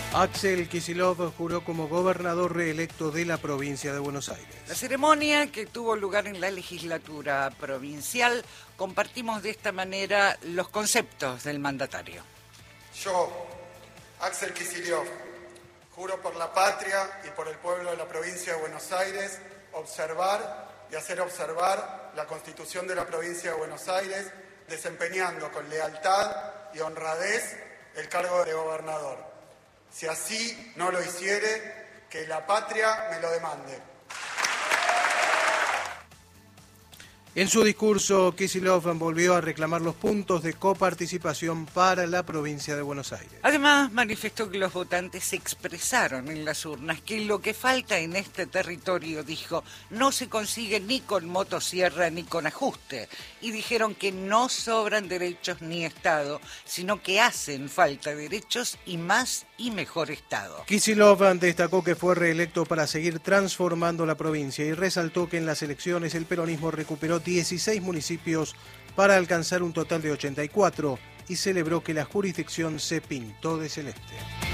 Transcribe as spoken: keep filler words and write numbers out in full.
Axel Kicillof juró como gobernador reelecto de la provincia de Buenos Aires. La ceremonia que tuvo lugar en la legislatura provincial, compartimos de esta manera los conceptos del mandatario. Yo, Axel Kicillof, juro por la patria y por el pueblo de la provincia de Buenos Aires observar y hacer observar la Constitución de la provincia de Buenos Aires, desempeñando con lealtad y honradez el cargo de gobernador. Si así no lo hiciere, que la patria me lo demande. En su discurso, Kicillof volvió a reclamar los puntos de coparticipación para la provincia de Buenos Aires. Además, manifestó que los votantes expresaron en las urnas que lo que falta en este territorio, dijo, no se consigue ni con motosierra ni con ajuste. Y dijeron que no sobran derechos ni Estado, sino que hacen falta derechos y más y mejor Estado. Kicillof destacó que fue reelecto para seguir transformando la provincia y resaltó que en las elecciones el peronismo recuperó dieciséis municipios para alcanzar un total de ochenta y cuatro y celebró que la jurisdicción se pintó de celeste.